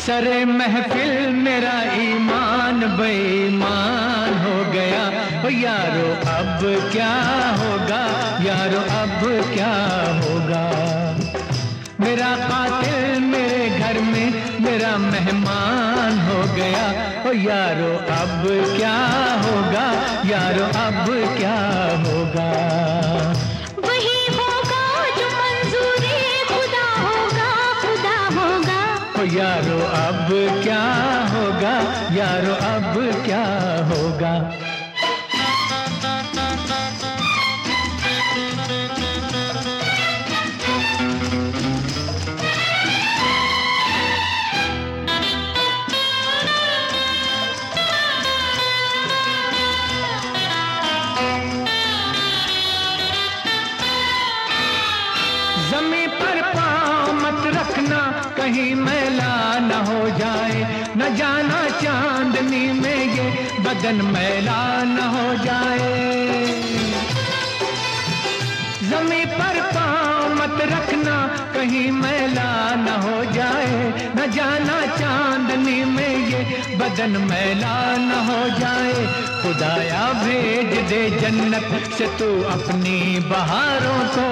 सरे महफिल मेरा ईमान बेईमान हो गया। ओ यारो अब क्या होगा, यारो अब क्या होगा। मेरा कातिल मेरे घर में मेरा मेहमान हो गया। ओ यारो अब क्या होगा, यारो अब क्या होगा। वही होगा जो मंजूरी खुदा होगा, खुदा होगा। ओ यारो अब क्या होगा, यारो अब क्या होगा। ज़मीं पर पाँव मत रखना कहीं मैला न हो जाए, न जाना चांदनी में ये बदन मैला न हो जाए। ज़मीं पर पाँव मत रखना कहीं मैला न हो जाए, न जाना चांदनी में ये बदन मैला न हो जाए। खुदाया भेज दे जन्नत से तू अपनी बहारों को,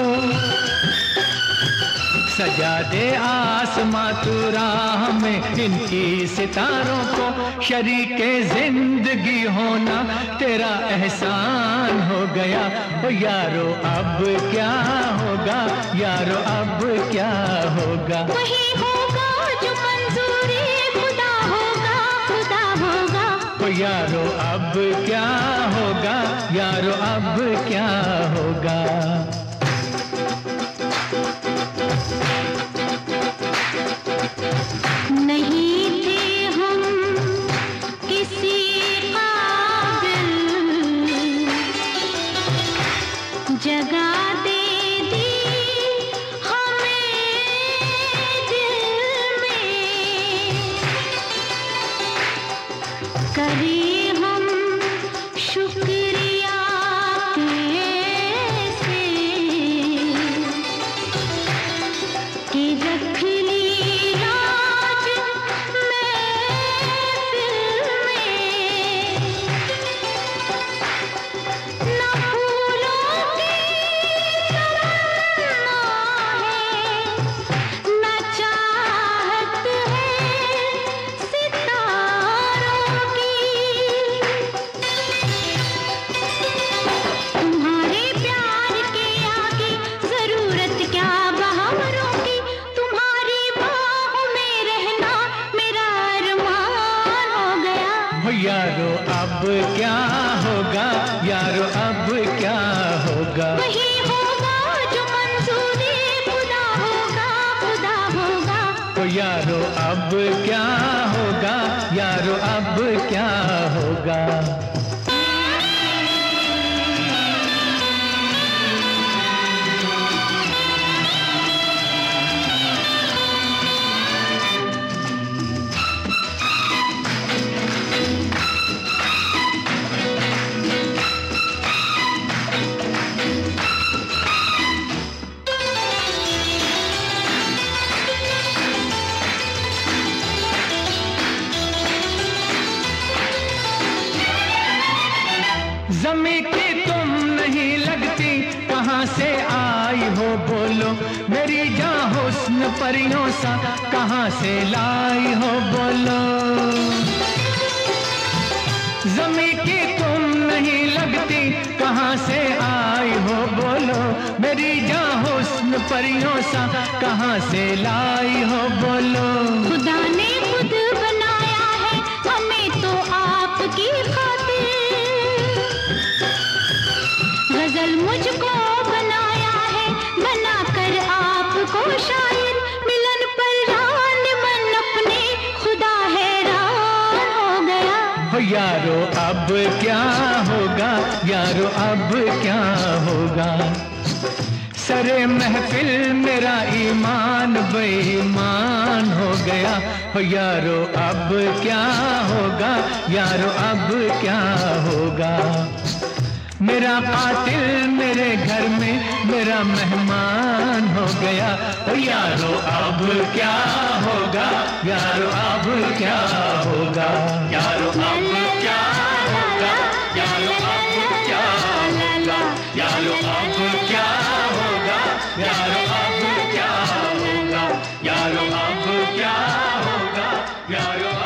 सजा दे आसमां तू राह में इनकी सितारों को। शरीके जिंदगी होना तेरा एहसान हो गया। ओ यारो अब क्या होगा, यारो अब क्या होगा। वही होगा जो मंजूरी खुदा होगा, खुदा होगा। ओ यारो अब क्या होगा, यारो अब क्या होगा। नहीं थे हम किसी काबिल, जगह दे दी हमें दिल में। करें हम शुक्रिया कैसे कि रख ली राज महफिल में। ना फूलों की तमन्ना है, ना चाहत है सितारों की। तुम्हारे प्यार के आगे जरूरत क्या बहारों की। तुम्हारी बाहों में रहना मेरा अरमान हो गया। ओ यारो अब क्या होगा, यारो अब क्या होगा। वही होगा जो मंजूरी खुदा होगा, खुदा होगा। ओ यारो अब क्या होगा, यारो अब क्या होगा। ज़मीं की तुम नहीं लगती कहाँ से आई हो बोलो, मेरी जान हुस्न परियों सा कहाँ से लाई हो बोलो। ज़मीं की तुम नहीं लगती कहाँ से आई हो बोलो, मेरी जान हुस्न परियों सा कहाँ से लाई हो बोलो। खुदा ने खुद बनाया है हमें तो आपकी खातिर, गजल मुझको बनाया है बनाकर आपको शायर। मिलन पर रान मन अपने खुदा हैरान हो गया। हो यारो अब क्या होगा, यारो अब क्या होगा। सरे महफिल मेरा ईमान बेईमान हो गया। हो यारो अब क्या होगा, यारो अब क्या होगा। मेरा कातिल मेरे घर में मेरा मेहमान हो गया। ओ यारो अब क्या होगा, यारो अब क्या होगा, यारो अब क्या होगा, यारो अब क्या होगा, यारो अब क्या होगा, यारो अब क्या होगा, यारो अब क्या होगा, यारो